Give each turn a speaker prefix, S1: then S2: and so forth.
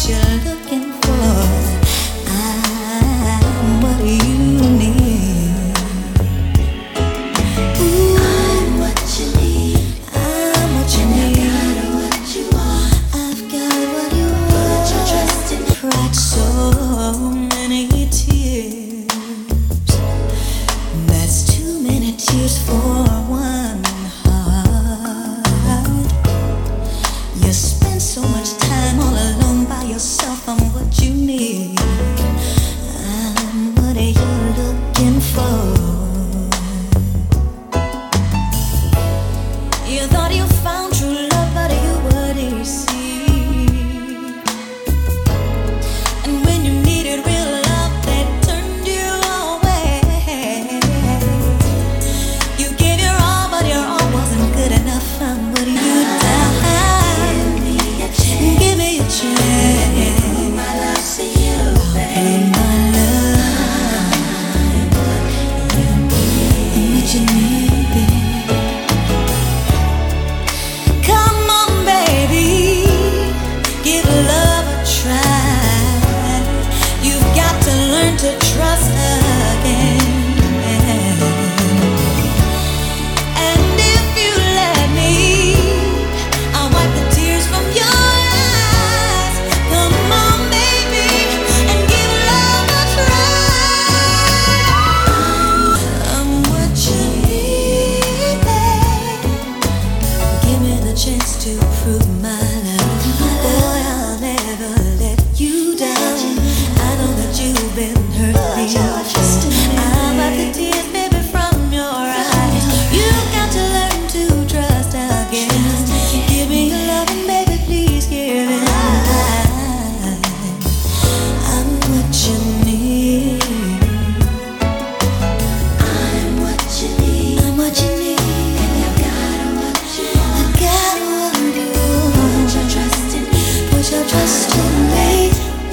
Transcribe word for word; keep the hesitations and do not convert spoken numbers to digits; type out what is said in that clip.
S1: you're looking for. I'm what you need. Ooh, I'm what you need. I'm what you need. I've got what you want. I've got what you want. Put your trust in me. Cried so many tears. That's too many tears for one heart. You spend so much time all alone by yourself. I'm what you need. I'm what you're looking for. You thought you found true love, but you wouldn't see. And when you needed real love, they turned you away. You gave your all, but your all wasn't good enough. I'm what you done. Give me a chance. Give me a chance. Put my love to you, babe. Put my love. I'm what you need, babe. Come on, baby. Give love a try. You've got to learn to trust again. And if you let me, I'll wipe the tears from your eyes. Come on, baby, and give love a try. I'm what you need, babe. Give me the chance to prove my love. Boy, I'll never let you down. I know that you've been hurt beyond. I'll wipe the tears, baby, from your eyes. You've got to learn to trust again. Give me your love and baby, please give it. I'm what you need. I'm what you need. I'm what you need. And I've got what you want. I got what you want. Put your trust in me. Put your trust in me.